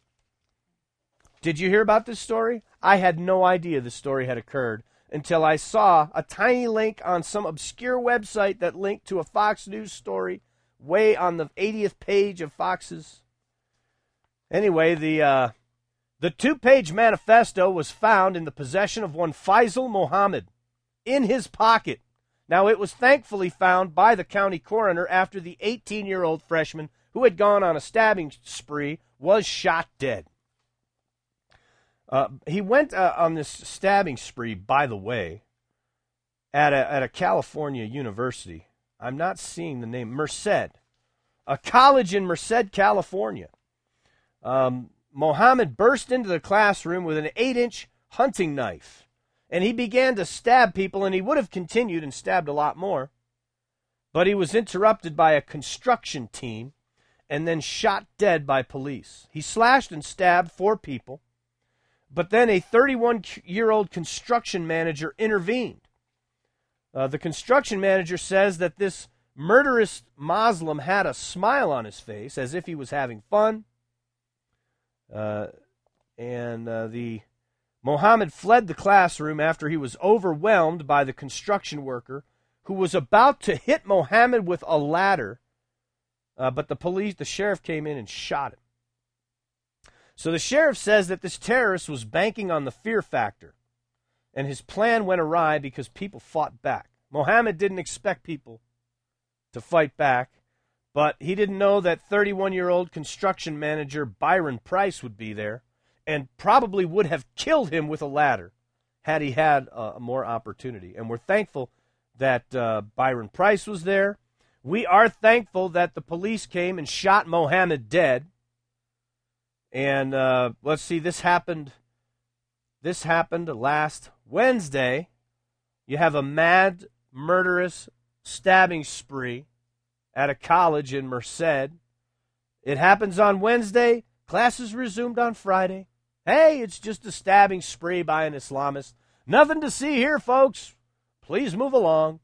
Speaker 1: Did you hear about this story? I had no idea this story had occurred until I saw a tiny link on some obscure website that linked to a Fox News story way on the eightieth page of Fox's. Anyway, the uh, the two-page manifesto was found in the possession of one Faisal Mohammed in his pocket. Now, it was thankfully found by the county coroner after the eighteen-year-old freshman who had gone on a stabbing spree was shot dead. Uh, he went uh, on this stabbing spree, by the way, at a, at a California university. I'm not seeing the name. Merced. A college in Merced, California. Um, Mohammed burst into the classroom with an eight-inch hunting knife, and he began to stab people, and he would have continued and stabbed a lot more, but he was interrupted by a construction team and then shot dead by police. He slashed and stabbed four people, but then a thirty-one-year-old construction manager intervened. Uh, the construction manager says that this murderous Muslim had a smile on his face as if he was having fun. Uh, and uh, the Mohammed fled the classroom after he was overwhelmed by the construction worker who was about to hit Mohammed with a ladder. Uh, but the police, the sheriff came in and shot him. So the sheriff says that this terrorist was banking on the fear factor, and his plan went awry because people fought back. Mohammed didn't expect people to fight back, but he didn't know that thirty-one-year-old construction manager Byron Price would be there and probably would have killed him with a ladder had he had uh, more opportunity. And we're thankful that uh, Byron Price was there. We are thankful that the police came and shot Mohammed dead. And uh, let's see, this happened. This happened last Wednesday. You have a mad, murderous stabbing spree at a college in Merced. It happens on Wednesday. Classes resumed on Friday. Hey, it's just a stabbing spree by an Islamist. Nothing to see here, folks. Please move along.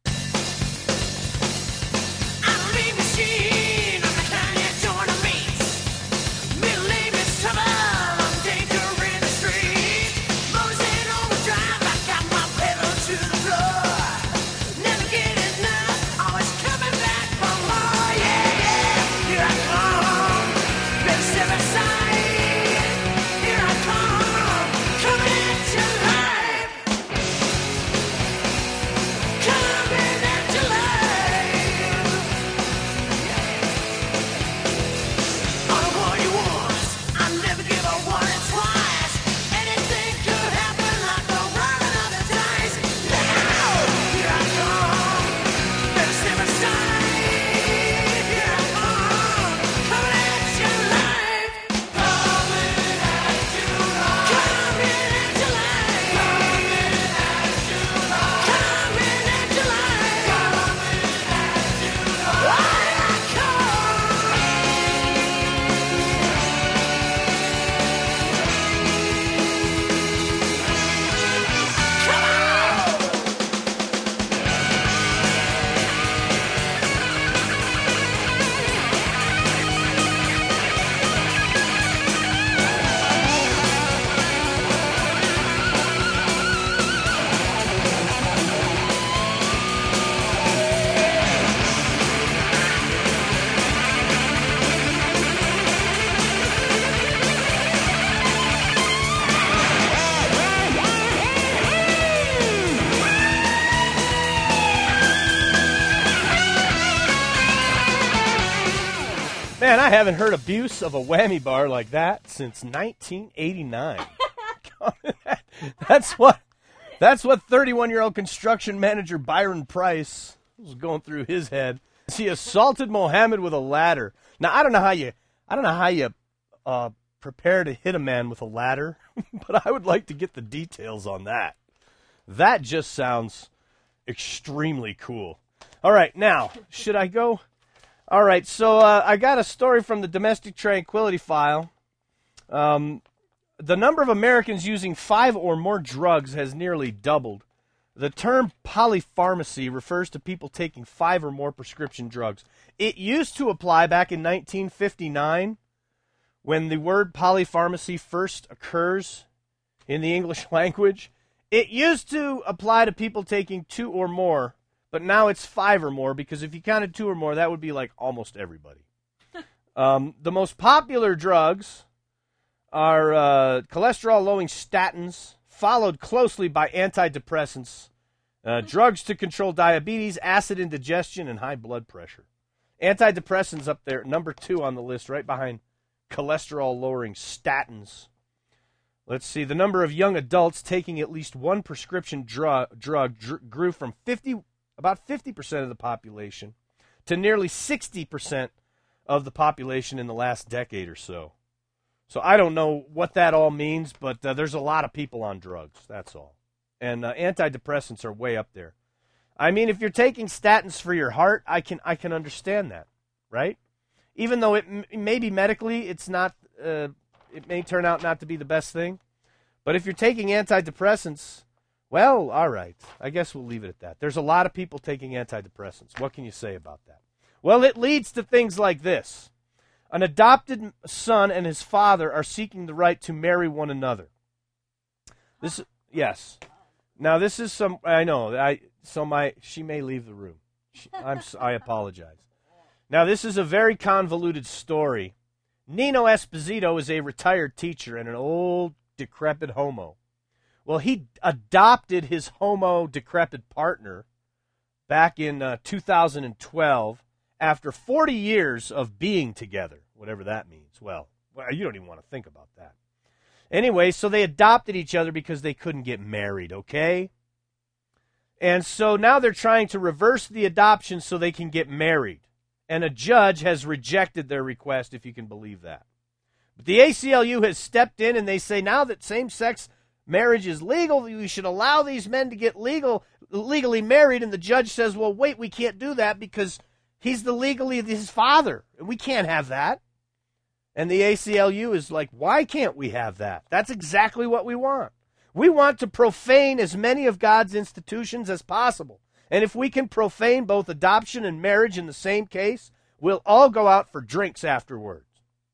Speaker 1: Man, I haven't heard abuse of a whammy bar like that since nineteen eighty-nine. That's what that's what thirty-one-year-old construction manager Byron Price was going through his head. He assaulted Mohammed with a ladder. Now, I don't know how you I don't know how you uh, prepare to hit a man with a ladder, but I would like to get the details on that. That just sounds extremely cool. All right, now, should I go? All right, so uh, I got a story from the Domestic Tranquility File. Um, the number of Americans using five or more drugs has nearly doubled. The term polypharmacy refers to people taking five or more prescription drugs. It used to apply back in nineteen fifty-nine when the word polypharmacy first occurs in the English language. It used to apply to people taking two or more, but now it's five or more, because if you counted two or more, that would be like almost everybody. um, the most popular drugs are uh, cholesterol-lowering statins, followed closely by antidepressants, uh, drugs to control diabetes, acid indigestion, and high blood pressure. Antidepressants up there, number two on the list, right behind cholesterol-lowering statins. Let's see, the number of young adults taking at least one prescription drug, drug dr- grew from fifty, about fifty percent of the population to nearly sixty percent of the population in the last decade or so. So I don't know what that all means, but uh, there's a lot of people on drugs, that's all. And uh, antidepressants are way up there. I mean, if you're taking statins for your heart, I can I can understand that, right? Even though it m- maybe medically it's not, uh, it may turn out not to be the best thing. But if you're taking antidepressants, well, all right. I guess we'll leave it at that. There's a lot of people taking antidepressants. What can you say about that? Well, it leads to things like this. An adopted son and his father are seeking the right to marry one another. This, yes. Now this is some. I know. I so my she may leave the room. She, I'm. I apologize. Now this is a very convoluted story. Nino Esposito is a retired teacher and an old decrepit homo. Well, he adopted his homo decrepit partner back in uh, two thousand twelve. After forty years of being together, whatever that means. Well, well, you don't even want to think about that. Anyway, so they adopted each other because they couldn't get married, okay? And so now they're trying to reverse the adoption so they can get married. And a judge has rejected their request, if you can believe that. But the A C L U has stepped in and they say now that same-sex marriage is legal, we should allow these men to get legal, legally married. And the judge says, well, wait, we can't do that because he's the legally his father, and we can't have that. And the A C L U is like, why can't we have that? That's exactly what we want. We want to profane as many of God's institutions as possible. And if we can profane both adoption and marriage in the same case, we'll all go out for drinks afterwards.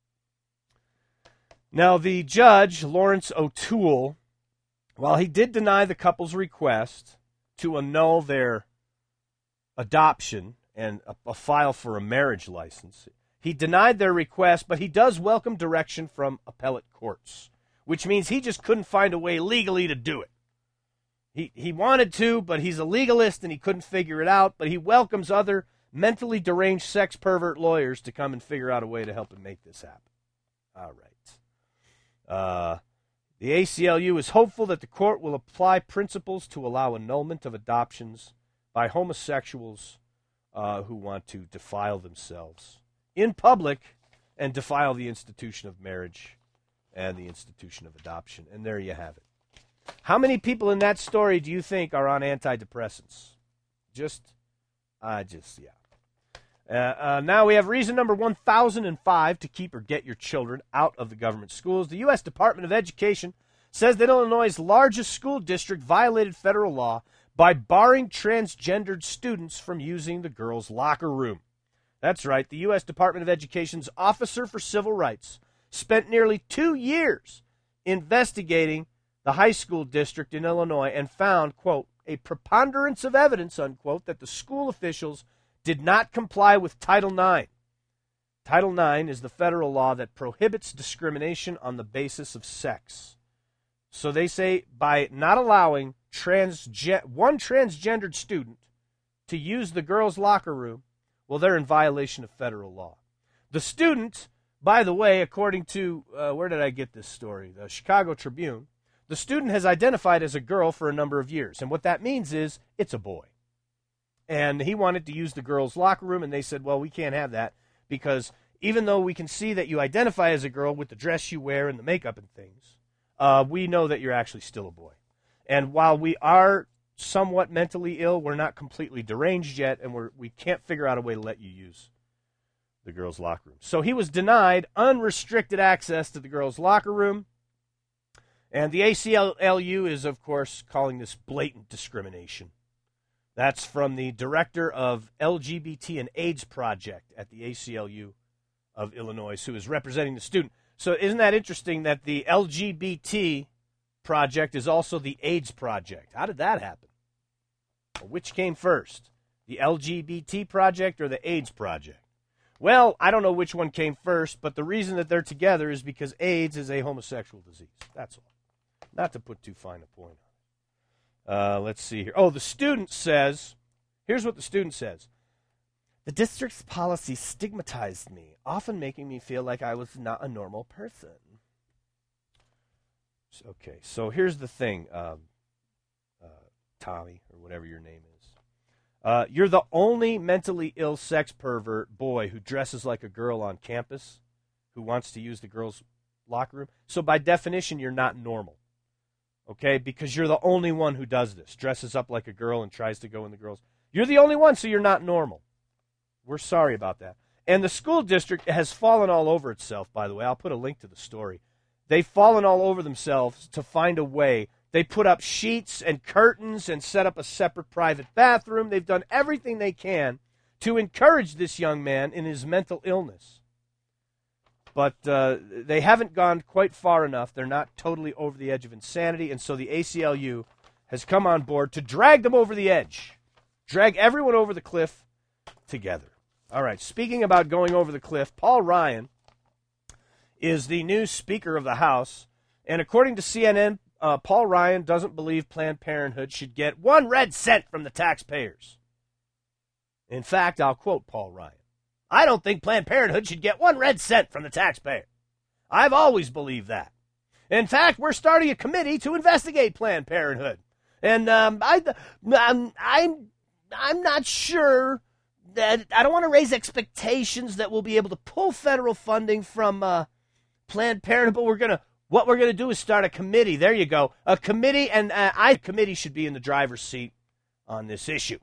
Speaker 1: Now, the judge, Lawrence O'Toole, while he did deny the couple's request to annul their adoption and a, a file for a marriage license, he denied their request, but he does welcome direction from appellate courts, which means he just couldn't find a way legally to do it. He he wanted to, but he's a legalist and he couldn't figure it out, but he welcomes other mentally deranged sex pervert lawyers to come and figure out a way to help him make this happen. All right. Uh, the A C L U is hopeful that the court will apply principles to allow annulment of adoptions by homosexuals uh, who want to defile themselves in public and defile the institution of marriage and the institution of adoption. And there you have it. How many people in that story do you think are on antidepressants? Just, uh, just, yeah. Uh, uh, now we have reason number one thousand five to keep or get your children out of the government schools. The U S Department of Education says that Illinois' largest school district violated federal law by barring transgendered students from using the girls' locker room. That's right, the U S Department of Education's Officer for Civil Rights spent nearly two years investigating the high school district in Illinois and found, quote, a preponderance of evidence, unquote, that the school officials did not comply with Title nine. Title nine is the federal law that prohibits discrimination on the basis of sex. So they say by not allowing transge- one transgendered student to use the girls' locker room, well, they're in violation of federal law. The student, by the way, according to, uh, where did I get this story? The Chicago Tribune. The student has identified as a girl for a number of years. And what that means is it's a boy. And he wanted to use the girls' locker room, and they said, well, we can't have that because even though we can see that you identify as a girl with the dress you wear and the makeup and things, uh, we know that you're actually still a boy. And while we are somewhat mentally ill, we're not completely deranged yet, and we're, we can't figure out a way to let you use the girls' locker room. So he was denied unrestricted access to the girls' locker room. And the A C L U is, of course, calling this blatant discrimination. That's from the director of L G B T and AIDS Project at the A C L U of Illinois, who is representing the student. So isn't that interesting that the L G B T Project is also the AIDS Project? How did that happen? Well, which came first, the L G B T Project or the AIDS Project? Well, I don't know which one came first, but the reason that they're together is because AIDS is a homosexual disease. That's all. Not to put too fine a point on it. Uh, let's see here. Oh, the student says, here's what the student says. The district's policy stigmatized me, often making me feel like I was not a normal person. Okay, so here's the thing, um, uh, Tommy, or whatever your name is. Uh, you're the only mentally ill sex pervert boy who dresses like a girl on campus, who wants to use the girls' locker room. So by definition, you're not normal. Okay, because you're the only one who does this, dresses up like a girl and tries to go in the girls. You're the only one, so you're not normal. We're sorry about that. And the school district has fallen all over itself, by the way. I'll put a link to the story. They've fallen all over themselves to find a way. They put up sheets and curtains and set up a separate private bathroom. They've done everything they can to encourage this young man in his mental illness. But uh, they haven't gone quite far enough. They're not totally over the edge of insanity, and so the A C L U has come on board to drag them over the edge, drag everyone over the cliff together. All right, speaking about going over the cliff, Paul Ryan is the new Speaker of the House, and according to C N N, uh, Paul Ryan doesn't believe Planned Parenthood should get one red cent from the taxpayers. In fact, I'll quote Paul Ryan. I don't think Planned Parenthood should get one red cent from the taxpayer. I've always believed that. In fact, we're starting a committee to investigate Planned Parenthood. And um, I, I'm, I'm, I'm not sure that, I don't want to raise expectations that we'll be able to pull federal funding from uh, Planned Parenthood, but we're going to, what we're going to do is start a committee. There you go. A committee, and uh, I, committee should be in the driver's seat on this issue.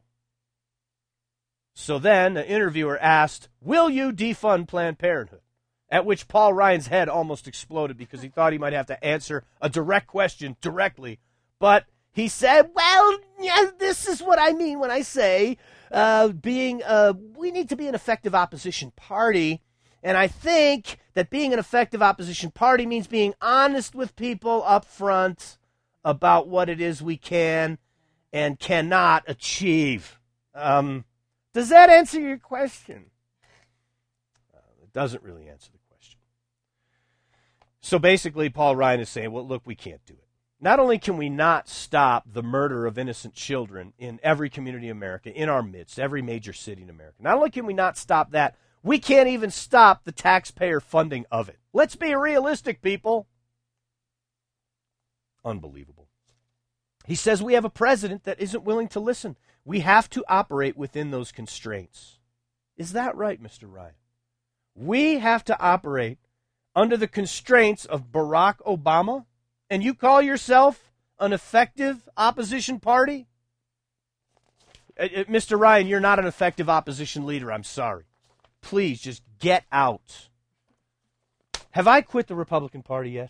Speaker 1: So then, the interviewer asked, will you defund Planned Parenthood? At which Paul Ryan's head almost exploded because he thought he might have to answer a direct question directly. But he said, well, yeah, this is what I mean when I say uh, being, uh, we need to be an effective opposition party. And I think that being an effective opposition party means being honest with people up front about what it is we can and cannot achieve. Um... Does that answer your question? Uh, it doesn't really answer the question. So basically, Paul Ryan is saying, well, look, we can't do it. Not only can we not stop the murder of innocent children in every community in America, in our midst, every major city in America, not only can we not stop that, we can't even stop the taxpayer funding of it. Let's be realistic, people. Unbelievable. He says we have a president that isn't willing to listen. We have to operate within those constraints. Is that right, Mister Ryan? We have to operate under the constraints of Barack Obama, and you call yourself an effective opposition party? Uh, uh, Mister Ryan, you're not an effective opposition leader. I'm sorry. Please just get out. Have I quit the Republican Party yet?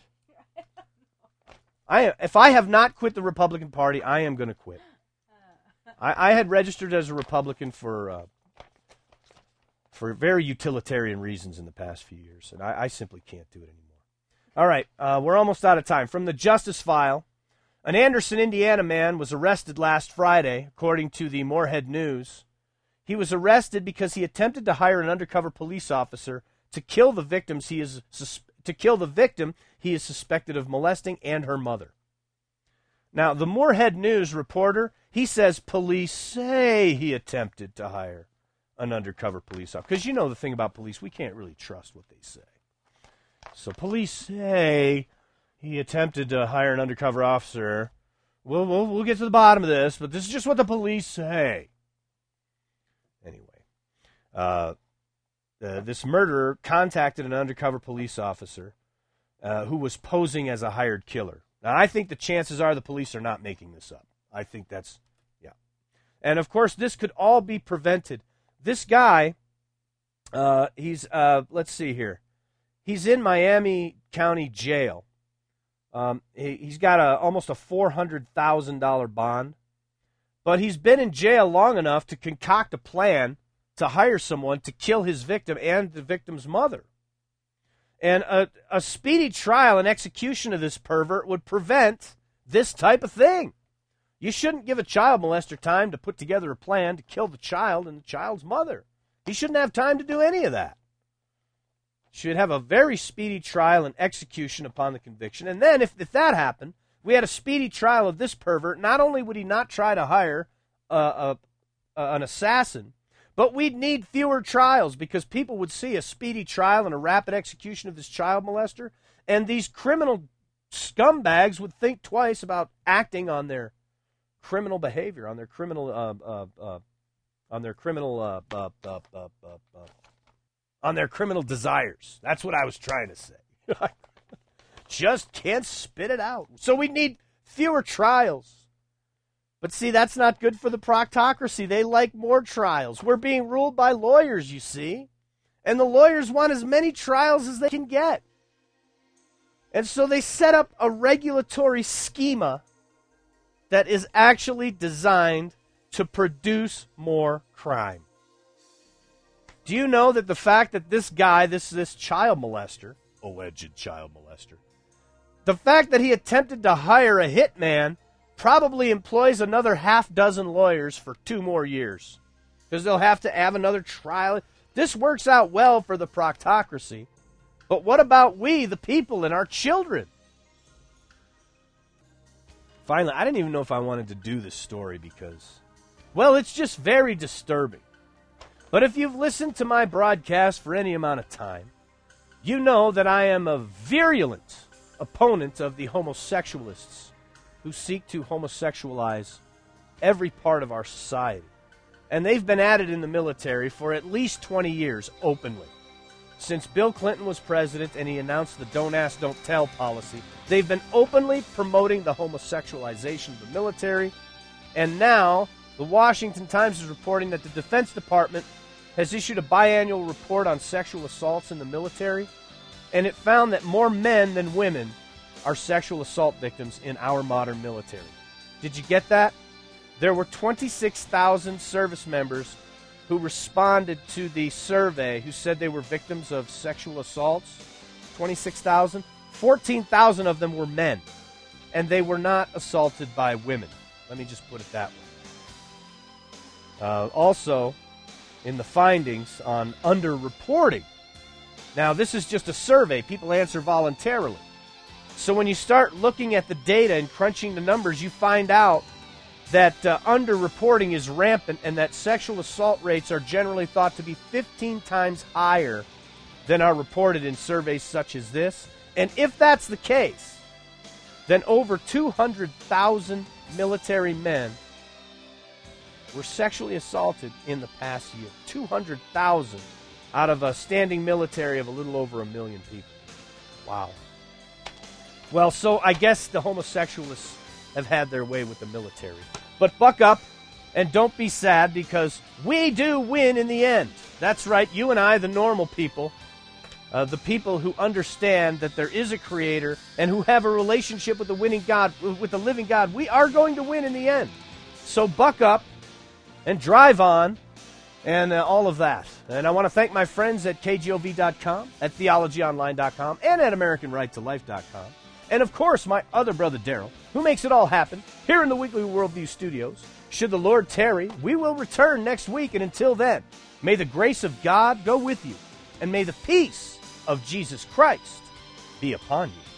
Speaker 1: I, if I have not quit the Republican Party, I am going to quit. I, I had registered as a Republican for uh, for very utilitarian reasons in the past few years, and I, I simply can't do it anymore. All right, uh, we're almost out of time. From the Justice File, an Anderson, Indiana man was arrested last Friday, according to the Moorhead News. He was arrested because he attempted to hire an undercover police officer to kill the victims he is sus- to kill the victim he is suspected of molesting and her mother. Now, the Moorhead News reporter, he says police say he attempted to hire an undercover police officer. Because you know the thing about police, we can't really trust what they say. So police say he attempted to hire an undercover officer. We'll, we'll, we'll get to the bottom of this, but this is just what the police say. Anyway, uh, uh, this murderer contacted an undercover police officer uh, who was posing as a hired killer. Now, I think the chances are the police are not making this up. I think that's, yeah. And, of course, this could all be prevented. This guy, uh, he's, uh, let's see here. He's in Miami County Jail. Um, he, he's got a, almost a four hundred thousand dollars bond. But he's been in jail long enough to concoct a plan to hire someone to kill his victim and the victim's mother. And a, a speedy trial and execution of this pervert would prevent this type of thing. You shouldn't give a child molester time to put together a plan to kill the child and the child's mother. He shouldn't have time to do any of that. Should have a very speedy trial and execution upon the conviction. And then if, if that happened, we had a speedy trial of this pervert, not only would he not try to hire uh, a, a, an assassin, but we'd need fewer trials because people would see a speedy trial and a rapid execution of this child molester, and these criminal scumbags would think twice about acting on their criminal behavior, on their criminal, uh, uh, uh, on their criminal, uh, uh, uh, uh, uh, uh, on their criminal desires. That's what I was trying to say. Just can't spit it out. So we need fewer trials. But see, that's not good for the proctocracy. They like more trials. We're being ruled by lawyers, you see. And the lawyers want as many trials as they can get. And so they set up a regulatory schema that is actually designed to produce more crime. Do you know that the fact that this guy, this, this child molester, alleged child molester, the fact that he attempted to hire a hitman probably employs another half dozen lawyers for two more years because they'll have to have another trial. This works out well for the proctocracy, but what about we, the people, and our children? Finally, I didn't even know if I wanted to do this story because, well, it's just very disturbing. But if you've listened to my broadcast for any amount of time, you know that I am a virulent opponent of the homosexualists who seek to homosexualize every part of our society. And they've been at it in the military for at least twenty years, openly. Since Bill Clinton was president and he announced the Don't Ask, Don't Tell policy, they've been openly promoting the homosexualization of the military. And now, the Washington Times is reporting that the Defense Department has issued a biannual report on sexual assaults in the military, and it found that more men than women are sexual assault victims in our modern military. Did you get that? There were twenty-six thousand service members who responded to the survey who said they were victims of sexual assaults. twenty-six thousand. fourteen thousand of them were men, and they were not assaulted by women. Let me just put it that way. Uh, also, in the findings on underreporting. Now, this is just a survey. People answer voluntarily. So when you start looking at the data and crunching the numbers, you find out that uh, underreporting is rampant and that sexual assault rates are generally thought to be fifteen times higher than are reported in surveys such as this. And if that's the case, then over two hundred thousand military men were sexually assaulted in the past year. two hundred thousand out of a standing military of a little over a million people. Wow. Well, so I guess the homosexualists have had their way with the military. But buck up and don't be sad because we do win in the end. That's right, you and I, the normal people, uh, the people who understand that there is a creator and who have a relationship with the winning God, with the living God, we are going to win in the end. So buck up and drive on, and uh, all of that. And I want to thank my friends at K G O V dot com, at theology online dot com, and at American Right to Life dot com. And, of course, my other brother, Daryl, who makes it all happen here in the Weekly Worldview studios. Should the Lord tarry, we will return next week, and until then, may the grace of God go with you, and may the peace of Jesus Christ be upon you.